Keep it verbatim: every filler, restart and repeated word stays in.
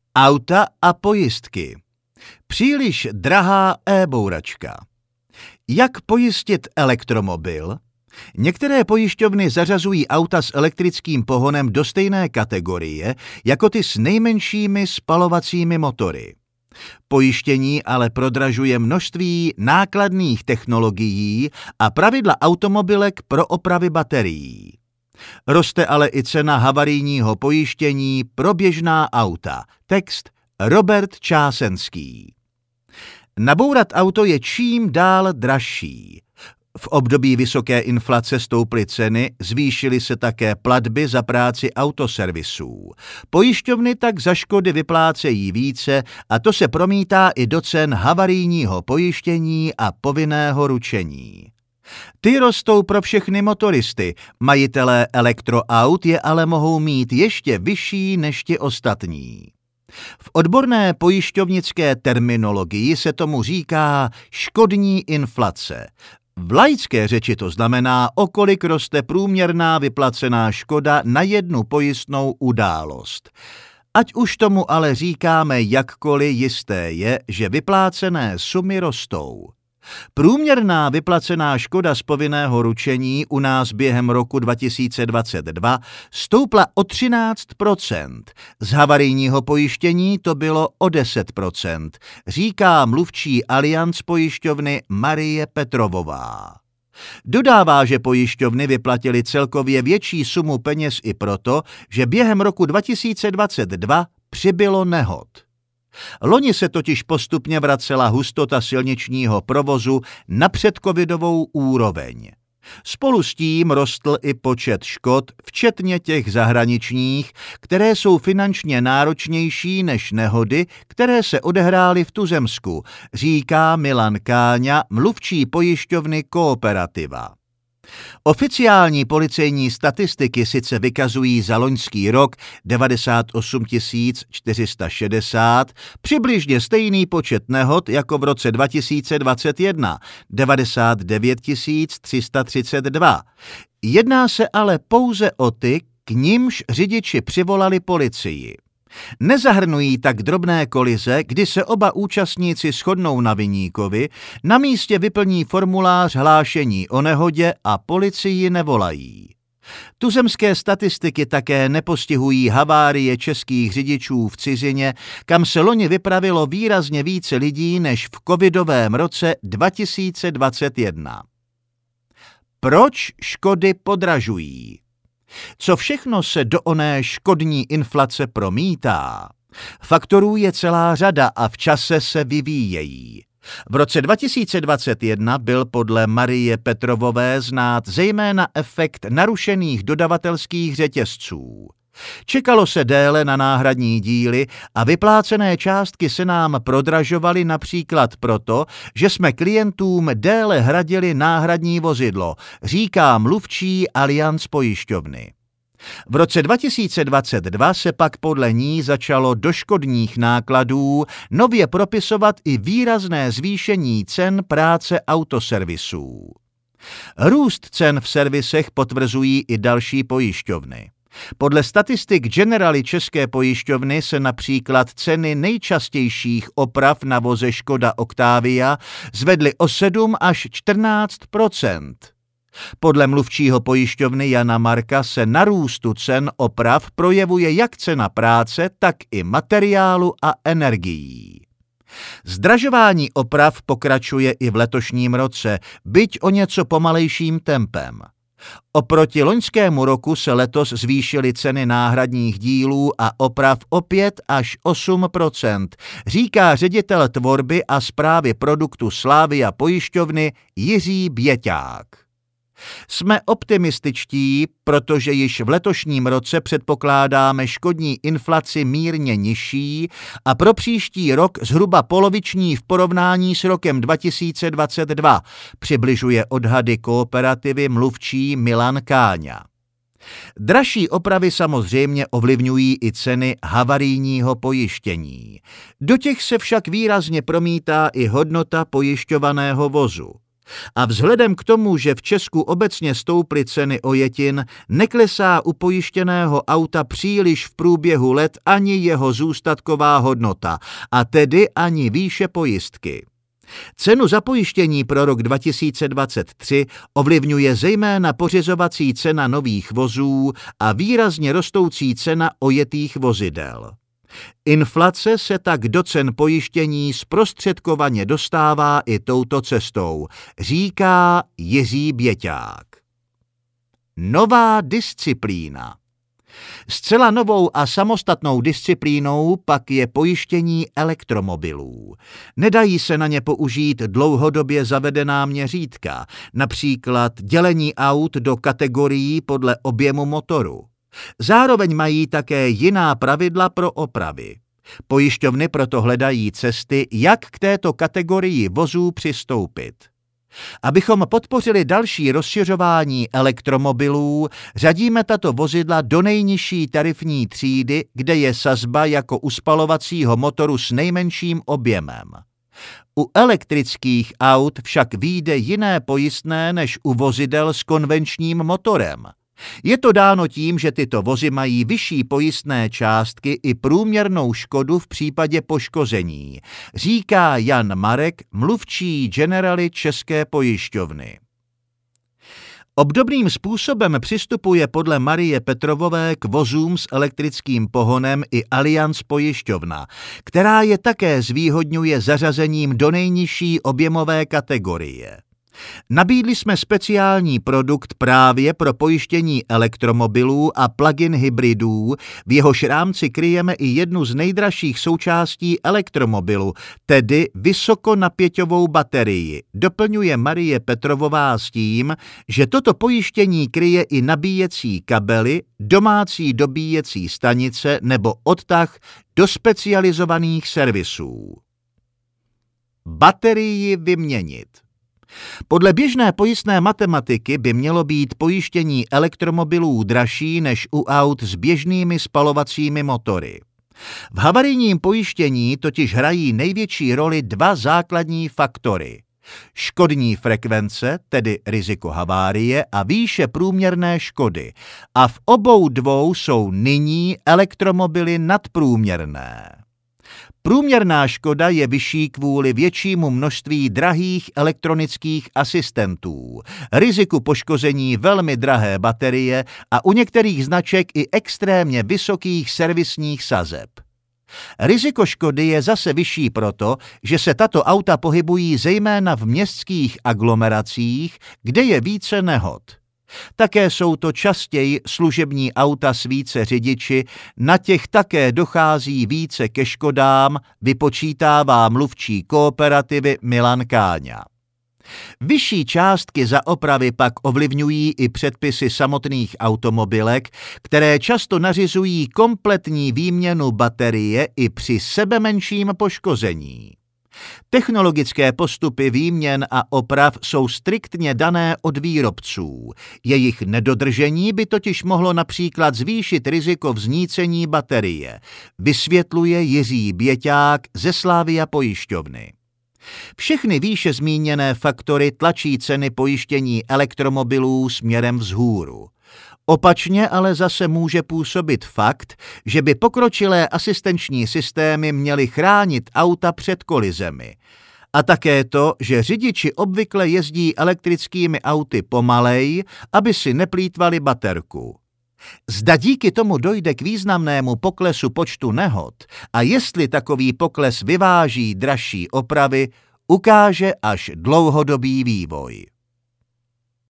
Auta a pojistky. Příliš drahá e-bouračka. Jak pojistit elektromobil? Některé pojišťovny zařazují auta s elektrickým pohonem do stejné kategorie jako ty s nejmenšími spalovacími motory. Pojištění ale prodražuje množství nákladných technologií a pravidla automobilek pro opravy baterií. Roste ale i cena havarijního pojištění pro běžná auta. Text Robert Čásenský. Nabourat auto je čím dál dražší. V období vysoké inflace stouply ceny, zvýšily se také platby za práci autoservisů. Pojišťovny tak za škody vyplácejí více a to se promítá i do cen havarijního pojištění a povinného ručení. Ty rostou pro všechny motoristy, majitelé elektroaut je ale mohou mít ještě vyšší než ti ostatní. V odborné pojišťovnické terminologii se tomu říká škodní inflace. V laické řeči to znamená, o kolik roste průměrná vyplacená škoda na jednu pojistnou událost. Ať už tomu ale říkáme jakkoliv, jisté je, že vyplácené sumy rostou. Průměrná vyplacená škoda z povinného ručení u nás během roku dva tisíce dvacet dva stoupla o třináct procent, z havarijního pojištění to bylo o deset procent, říká mluvčí Allianz pojišťovny Marie Petrovová. Dodává, že pojišťovny vyplatily celkově větší sumu peněz i proto, že během roku dva tisíce dvacet dva přibylo nehod. Loni se totiž postupně vracela hustota silničního provozu na předcovidovou úroveň. Spolu s tím rostl i počet škod, včetně těch zahraničních, které jsou finančně náročnější než nehody, které se odehrály v tuzemsku, říká Milan Káňa, mluvčí pojišťovny Kooperativa. Oficiální policejní statistiky sice vykazují za loňský rok devadesát osm tisíc čtyři sta šedesát, přibližně stejný počet nehod jako v roce dva tisíce dvacet jedna, devadesát devět tisíc tři sta třicet dva. Jedná se ale pouze o ty, k nimž řidiči přivolali policii. Nezahrnují tak drobné kolize, kdy se oba účastníci shodnou na viníkovi, na místě vyplní formulář hlášení o nehodě a policii nevolají. Tuzemské statistiky také nepostihují havárie českých řidičů v cizině, kam se loni vypravilo výrazně více lidí než v covidovém roce dva tisíce dvacet jedna. Proč škody podražují? Co všechno se do oné škodní inflace promítá? Faktorů je celá řada a v čase se vyvíjejí. V roce dva tisíce dvacet jedna byl podle Marie Petrovové znát zejména efekt narušených dodavatelských řetězců. Čekalo se déle na náhradní díly a vyplácené částky se nám prodražovaly například proto, že jsme klientům déle hradili náhradní vozidlo, říká mluvčí Allianz pojišťovny. V roce dva tisíce dvacet dva se pak podle ní začalo do škodních nákladů nově propisovat i výrazné zvýšení cen práce autoservisů. Růst cen v servisech potvrzují i další pojišťovny. Podle statistik Generali České pojišťovny se například ceny nejčastějších oprav na voze Škoda Octavia zvedly o sedm až čtrnáct procent. Podle mluvčího pojišťovny Jana Marka se na růstu cen oprav projevuje jak cena práce, tak i materiálu a energií. Zdražování oprav pokračuje i v letošním roce, byť o něco pomalejším tempem. Oproti loňskému roku se letos zvýšily ceny náhradních dílů a oprav o pět až osm procent, říká ředitel tvorby a správy produktu Slavia pojišťovny Jiří Běťák. Jsme optimističtí, protože již v letošním roce předpokládáme škodní inflaci mírně nižší a pro příští rok zhruba poloviční v porovnání s rokem dva tisíce dvacet dva, přibližuje odhady Kooperativy mluvčí Milan Káňa. Dražší opravy samozřejmě ovlivňují i ceny havarijního pojištění. Do těch se však výrazně promítá i hodnota pojišťovaného vozu. A vzhledem k tomu, že v Česku obecně stouply ceny ojetin, neklesá u pojištěného auta příliš v průběhu let ani jeho zůstatková hodnota, a tedy ani výše pojistky. Cenu zapojištění pro rok dva tisíce dvacet tři ovlivňuje zejména pořizovací cena nových vozů a výrazně rostoucí cena ojetých vozidel. Inflace se tak do cen pojištění zprostředkovaně dostává i touto cestou, říká Jiří Běťák. Nová disciplína. Zcela novou a samostatnou disciplínou pak je pojištění elektromobilů. Nedají se na ně použít dlouhodobě zavedená měřítka, například dělení aut do kategorií podle objemu motoru. Zároveň mají také jiná pravidla pro opravy. Pojišťovny proto hledají cesty, jak k této kategorii vozů přistoupit. Abychom podpořili další rozšiřování elektromobilů, řadíme tato vozidla do nejnižší tarifní třídy, kde je sazba jako u spalovacího motoru s nejmenším objemem. U elektrických aut však vyjde jiné pojistné než u vozidel s konvenčním motorem. Je to dáno tím, že tyto vozy mají vyšší pojistné částky i průměrnou škodu v případě poškození, říká Jan Marek, mluvčí Generali České pojišťovny. Obdobným způsobem přistupuje podle Marie Petrovové k vozům s elektrickým pohonem i Allianz pojišťovna, která je také zvýhodňuje zařazením do nejnižší objemové kategorie. Nabídli jsme speciální produkt právě pro pojištění elektromobilů a plug-in hybridů, v jehož rámci kryjeme i jednu z nejdražších součástí elektromobilu, tedy vysokonapěťovou baterii, doplňuje Marie Petrovová s tím, že toto pojištění kryje i nabíjecí kabely, domácí dobíjecí stanice nebo odtah do specializovaných servisů. Baterii vyměnit. Podle běžné pojistné matematiky by mělo být pojištění elektromobilů dražší než u aut s běžnými spalovacími motory. V havarijním pojištění totiž hrají největší roli dva základní faktory. Škodní frekvence, tedy riziko havárie, a výše průměrné škody. A v obou dvou jsou nyní elektromobily nadprůměrné. Průměrná škoda je vyšší kvůli většímu množství drahých elektronických asistentů, riziku poškození velmi drahé baterie a u některých značek i extrémně vysokých servisních sazeb. Riziko škody je zase vyšší proto, že se tato auta pohybují zejména v městských aglomeracích, kde je více nehod. Také jsou to častěji služební auta s více řidiči, na těch také dochází více ke škodám, vypočítává mluvčí kooperativy Milan Káňa. Vyšší částky za opravy pak ovlivňují i předpisy samotných automobilek, které často nařizují kompletní výměnu baterie i při sebemenším poškození. Technologické postupy výměn a oprav jsou striktně dané od výrobců. Jejich nedodržení by totiž mohlo například zvýšit riziko vznícení baterie, vysvětluje Jiří Běťák ze Slavia pojišťovny. Všechny výše zmíněné faktory tlačí ceny pojištění elektromobilů směrem vzhůru. Opačně ale zase může působit fakt, že by pokročilé asistenční systémy měly chránit auta před kolizemi. A také to, že řidiči obvykle jezdí elektrickými auty pomalej, aby si neplýtvali baterku. Zda díky tomu dojde k významnému poklesu počtu nehod a jestli takový pokles vyváží dražší opravy, ukáže až dlouhodobý vývoj.